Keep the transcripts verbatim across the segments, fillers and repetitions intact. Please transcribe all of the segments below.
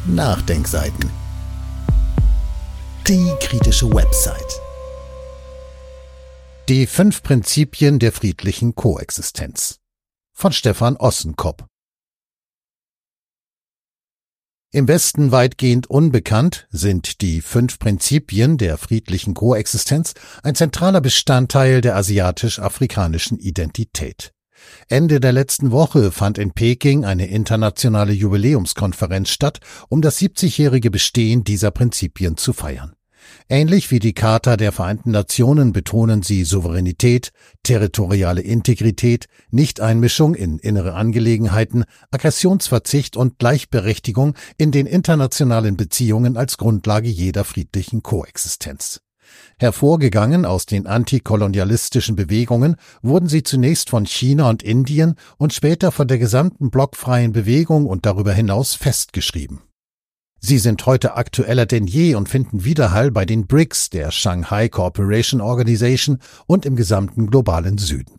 Nachdenkseiten. Die kritische Website. Die fünf Prinzipien der friedlichen Koexistenz von Stefan Ossenkop. Im Westen weitgehend unbekannt sind die fünf Prinzipien der friedlichen Koexistenz ein zentraler Bestandteil der asiatisch-afrikanischen Identität. Ende der letzten Woche fand in Peking eine internationale Jubiläumskonferenz statt, um das siebzigjährige Bestehen dieser Prinzipien zu feiern. Ähnlich wie die Charta der Vereinten Nationen betonen sie Souveränität, territoriale Integrität, Nichteinmischung in innere Angelegenheiten, Aggressionsverzicht und Gleichberechtigung in den internationalen Beziehungen als Grundlage jeder friedlichen Koexistenz. Hervorgegangen aus den antikolonialistischen Bewegungen wurden sie zunächst von China und Indien und später von der gesamten blockfreien Bewegung und darüber hinaus festgeschrieben. Sie sind heute aktueller denn je und finden Widerhall bei den B R I C S, der Shanghai Cooperation Organization, und im gesamten globalen Süden.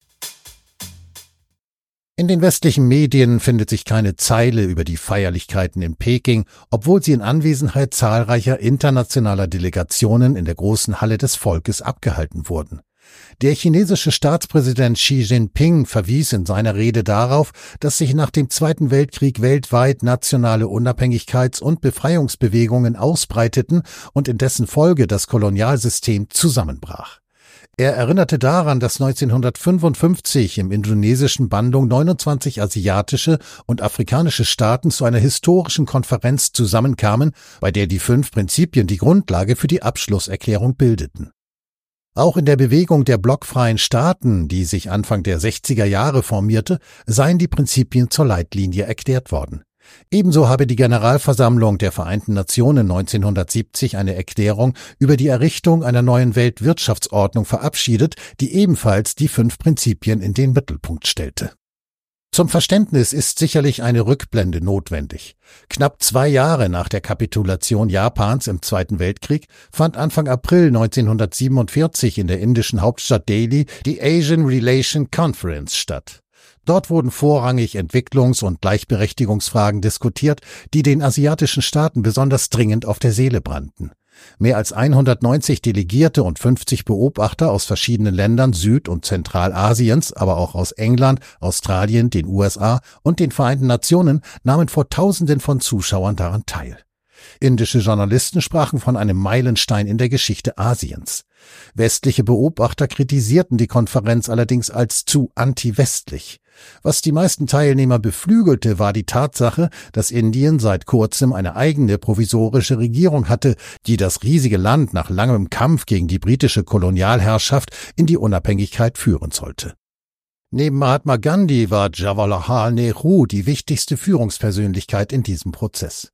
In den westlichen Medien findet sich keine Zeile über die Feierlichkeiten in Peking, obwohl sie in Anwesenheit zahlreicher internationaler Delegationen in der großen Halle des Volkes abgehalten wurden. Der chinesische Staatspräsident Xi Jinping verwies in seiner Rede darauf, dass sich nach dem Zweiten Weltkrieg weltweit nationale Unabhängigkeits- und Befreiungsbewegungen ausbreiteten und in dessen Folge das Kolonialsystem zusammenbrach. Er erinnerte daran, dass neunzehnhundertfünfundfünfzig im indonesischen Bandung neunundzwanzig asiatische und afrikanische Staaten zu einer historischen Konferenz zusammenkamen, bei der die fünf Prinzipien die Grundlage für die Abschlusserklärung bildeten. Auch in der Bewegung der blockfreien Staaten, die sich Anfang der sechziger Jahre formierte, seien die Prinzipien zur Leitlinie erklärt worden. Ebenso habe die Generalversammlung der Vereinten Nationen neunzehnhundertsiebzig eine Erklärung über die Errichtung einer neuen Weltwirtschaftsordnung verabschiedet, die ebenfalls die fünf Prinzipien in den Mittelpunkt stellte. Zum Verständnis ist sicherlich eine Rückblende notwendig. Knapp zwei Jahre nach der Kapitulation Japans im Zweiten Weltkrieg fand Anfang April neunzehnhundertsiebenundvierzig in der indischen Hauptstadt Delhi die Asian Relation Conference statt. Dort wurden vorrangig Entwicklungs- und Gleichberechtigungsfragen diskutiert, die den asiatischen Staaten besonders dringend auf der Seele brannten. Mehr als hundertneunzig Delegierte und fünfzig Beobachter aus verschiedenen Ländern Süd- und Zentralasiens, aber auch aus England, Australien, den U S A und den Vereinten Nationen nahmen vor Tausenden von Zuschauern daran teil. Indische Journalisten sprachen von einem Meilenstein in der Geschichte Asiens. Westliche Beobachter kritisierten die Konferenz allerdings als zu anti-westlich. Was die meisten Teilnehmer beflügelte, war die Tatsache, dass Indien seit kurzem eine eigene provisorische Regierung hatte, die das riesige Land nach langem Kampf gegen die britische Kolonialherrschaft in die Unabhängigkeit führen sollte. Neben Mahatma Gandhi war Jawaharlal Nehru die wichtigste Führungspersönlichkeit in diesem Prozess.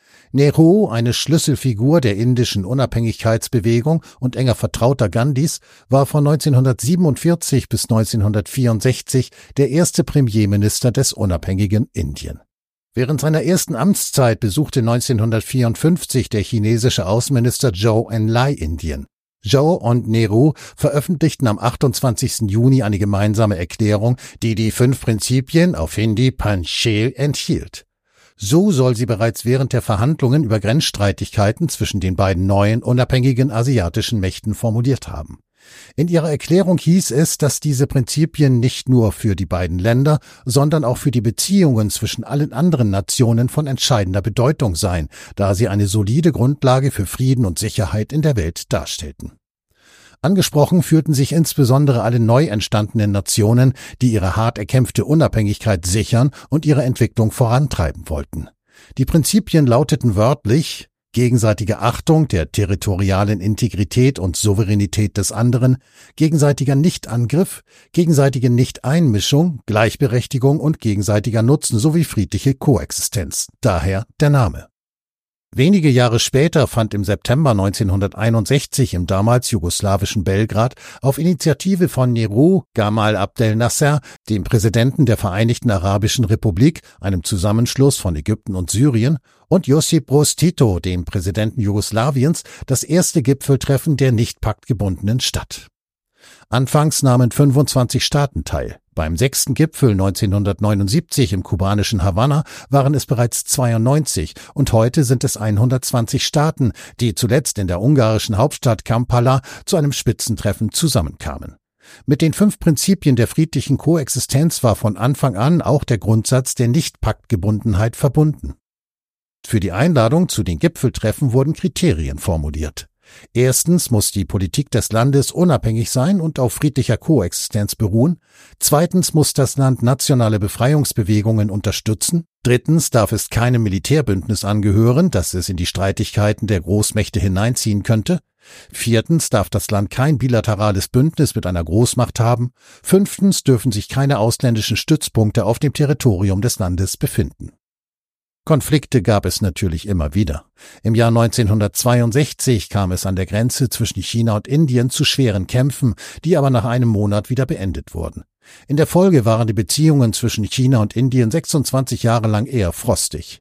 Nehru, eine Schlüsselfigur der indischen Unabhängigkeitsbewegung und enger Vertrauter Gandhis, war von neunzehnhundertsiebenundvierzig bis neunzehnhundertvierundsechzig der erste Premierminister des unabhängigen Indien. Während seiner ersten Amtszeit besuchte neunzehnhundertvierundfünfzig der chinesische Außenminister Zhou Enlai Indien. Zhou und Nehru veröffentlichten am achtundzwanzigsten Juni eine gemeinsame Erklärung, die die fünf Prinzipien, auf Hindi Panchel, enthielt. So soll sie bereits während der Verhandlungen über Grenzstreitigkeiten zwischen den beiden neuen, unabhängigen asiatischen Mächten formuliert haben. In ihrer Erklärung hieß es, dass diese Prinzipien nicht nur für die beiden Länder, sondern auch für die Beziehungen zwischen allen anderen Nationen von entscheidender Bedeutung seien, da sie eine solide Grundlage für Frieden und Sicherheit in der Welt darstellten. Angesprochen fühlten sich insbesondere alle neu entstandenen Nationen, die ihre hart erkämpfte Unabhängigkeit sichern und ihre Entwicklung vorantreiben wollten. Die Prinzipien lauteten wörtlich: gegenseitige Achtung der territorialen Integrität und Souveränität des anderen, gegenseitiger Nichtangriff, gegenseitige Nichteinmischung, Gleichberechtigung und gegenseitiger Nutzen sowie friedliche Koexistenz. Daher der Name. Wenige Jahre später fand im September neunzehnhunderteinundsechzig im damals jugoslawischen Belgrad auf Initiative von Nehru Gamal Abdel Nasser, dem Präsidenten der Vereinigten Arabischen Republik, einem Zusammenschluss von Ägypten und Syrien, und Josip Broz Tito, dem Präsidenten Jugoslawiens, das erste Gipfeltreffen der nicht paktgebundenen statt. Anfangs nahmen fünfundzwanzig Staaten teil. Beim sechsten Gipfel neunzehnhundertneunundsiebzig im kubanischen Havanna waren es bereits zweiundneunzig und heute sind es hundertzwanzig Staaten, die zuletzt in der ungarischen Hauptstadt Kampala zu einem Spitzentreffen zusammenkamen. Mit den fünf Prinzipien der friedlichen Koexistenz war von Anfang an auch der Grundsatz der Nicht-Paktgebundenheit verbunden. Für die Einladung zu den Gipfeltreffen wurden Kriterien formuliert. Erstens muss die Politik des Landes unabhängig sein und auf friedlicher Koexistenz beruhen. Zweitens muss das Land nationale Befreiungsbewegungen unterstützen. Drittens darf es keinem Militärbündnis angehören, das es in die Streitigkeiten der Großmächte hineinziehen könnte. Viertens darf das Land kein bilaterales Bündnis mit einer Großmacht haben. Fünftens dürfen sich keine ausländischen Stützpunkte auf dem Territorium des Landes befinden. Konflikte gab es natürlich immer wieder. Im Jahr neunzehnhundertzweiundsechzig kam es an der Grenze zwischen China und Indien zu schweren Kämpfen, die aber nach einem Monat wieder beendet wurden. In der Folge waren die Beziehungen zwischen China und Indien sechsundzwanzig Jahre lang eher frostig.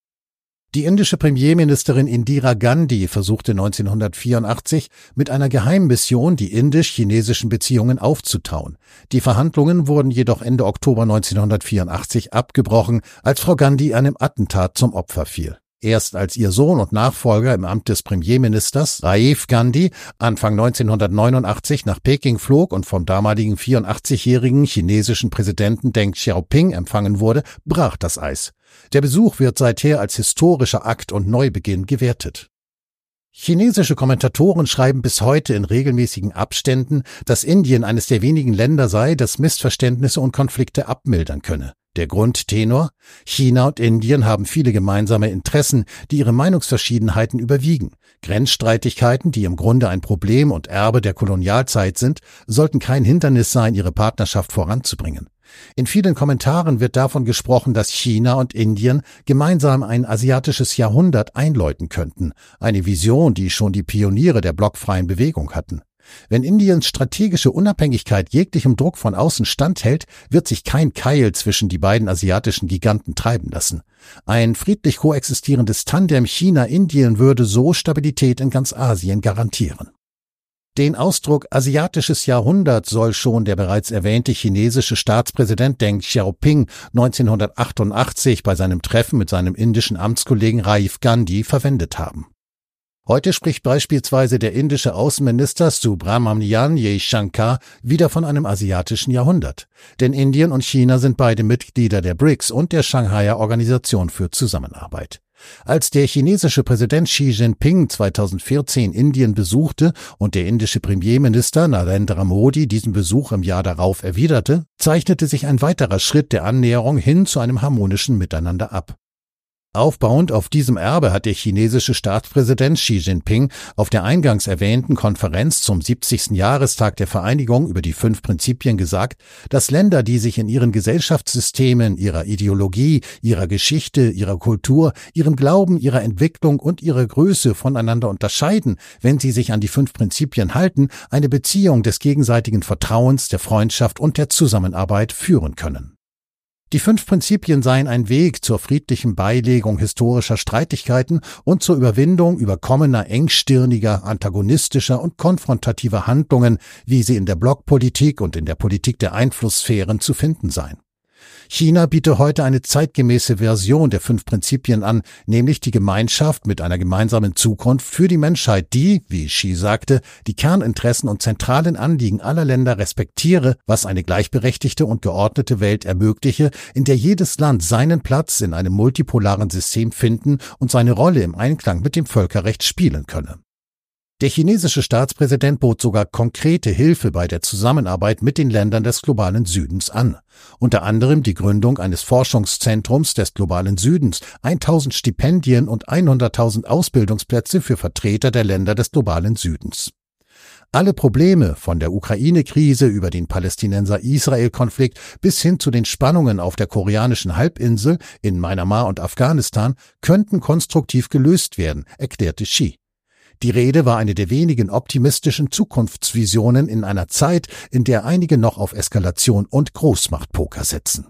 Die indische Premierministerin Indira Gandhi versuchte neunzehnhundertvierundachtzig mit einer Geheimmission die indisch-chinesischen Beziehungen aufzutauen. Die Verhandlungen wurden jedoch Ende Oktober neunzehnhundertvierundachtzig abgebrochen, als Frau Gandhi einem Attentat zum Opfer fiel. Erst als ihr Sohn und Nachfolger im Amt des Premierministers, Rajiv Gandhi, Anfang neunzehnhundertneunundachtzig nach Peking flog und vom damaligen vierundachtzigjährigen chinesischen Präsidenten Deng Xiaoping empfangen wurde, brach das Eis. Der Besuch wird seither als historischer Akt und Neubeginn gewertet. Chinesische Kommentatoren schreiben bis heute in regelmäßigen Abständen, dass Indien eines der wenigen Länder sei, das Missverständnisse und Konflikte abmildern könne. Der Grundtenor: China und Indien haben viele gemeinsame Interessen, die ihre Meinungsverschiedenheiten überwiegen. Grenzstreitigkeiten, die im Grunde ein Problem und Erbe der Kolonialzeit sind, sollten kein Hindernis sein, ihre Partnerschaft voranzubringen. In vielen Kommentaren wird davon gesprochen, dass China und Indien gemeinsam ein asiatisches Jahrhundert einläuten könnten, eine Vision, die schon die Pioniere der blockfreien Bewegung hatten. Wenn Indiens strategische Unabhängigkeit jeglichem Druck von außen standhält, wird sich kein Keil zwischen die beiden asiatischen Giganten treiben lassen. Ein friedlich koexistierendes Tandem China-Indien würde so Stabilität in ganz Asien garantieren. Den Ausdruck asiatisches Jahrhundert soll schon der bereits erwähnte chinesische Staatspräsident Deng Xiaoping neunzehnhundertachtundachtzig bei seinem Treffen mit seinem indischen Amtskollegen Rajiv Gandhi verwendet haben. Heute spricht beispielsweise der indische Außenminister Subrahmanyam Jaishankar wieder von einem asiatischen Jahrhundert. Denn Indien und China sind beide Mitglieder der B R I C S und der Shanghaier Organisation für Zusammenarbeit. Als der chinesische Präsident Xi Jinping zweitausendvierzehn Indien besuchte und der indische Premierminister Narendra Modi diesen Besuch im Jahr darauf erwiderte, zeichnete sich ein weiterer Schritt der Annäherung hin zu einem harmonischen Miteinander ab. Aufbauend auf diesem Erbe hat der chinesische Staatspräsident Xi Jinping auf der eingangs erwähnten Konferenz zum siebzigsten Jahrestag der Vereinigung über die fünf Prinzipien gesagt, dass Länder, die sich in ihren Gesellschaftssystemen, ihrer Ideologie, ihrer Geschichte, ihrer Kultur, ihrem Glauben, ihrer Entwicklung und ihrer Größe voneinander unterscheiden, wenn sie sich an die fünf Prinzipien halten, eine Beziehung des gegenseitigen Vertrauens, der Freundschaft und der Zusammenarbeit führen können. Die fünf Prinzipien seien ein Weg zur friedlichen Beilegung historischer Streitigkeiten und zur Überwindung überkommener, engstirniger, antagonistischer und konfrontativer Handlungen, wie sie in der Blockpolitik und in der Politik der Einflusssphären zu finden seien. China biete heute eine zeitgemäße Version der fünf Prinzipien an, nämlich die Gemeinschaft mit einer gemeinsamen Zukunft für die Menschheit, die, wie Xi sagte, die Kerninteressen und zentralen Anliegen aller Länder respektiere, was eine gleichberechtigte und geordnete Welt ermögliche, in der jedes Land seinen Platz in einem multipolaren System finden und seine Rolle im Einklang mit dem Völkerrecht spielen könne. Der chinesische Staatspräsident bot sogar konkrete Hilfe bei der Zusammenarbeit mit den Ländern des globalen Südens an. Unter anderem die Gründung eines Forschungszentrums des globalen Südens, tausend Stipendien und hunderttausend Ausbildungsplätze für Vertreter der Länder des globalen Südens. Alle Probleme, von der Ukraine-Krise über den Palästinenser-Israel-Konflikt bis hin zu den Spannungen auf der koreanischen Halbinsel, in Myanmar und Afghanistan, könnten konstruktiv gelöst werden, erklärte Xi. Die Rede war eine der wenigen optimistischen Zukunftsvisionen in einer Zeit, in der einige noch auf Eskalation und Großmachtpoker setzen.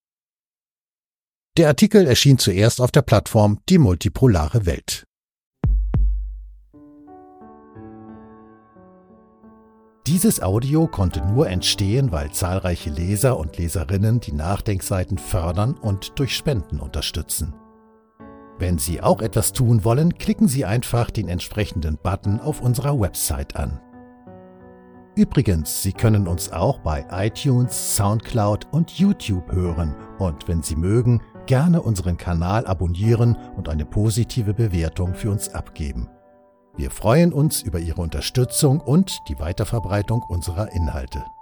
Der Artikel erschien zuerst auf der Plattform Die multipolare Welt. Dieses Audio konnte nur entstehen, weil zahlreiche Leser und Leserinnen die Nachdenkseiten fördern und durch Spenden unterstützen. Wenn Sie auch etwas tun wollen, klicken Sie einfach den entsprechenden Button auf unserer Website an. Übrigens, Sie können uns auch bei iTunes, Soundcloud und YouTube hören und wenn Sie mögen, gerne unseren Kanal abonnieren und eine positive Bewertung für uns abgeben. Wir freuen uns über Ihre Unterstützung und die Weiterverbreitung unserer Inhalte.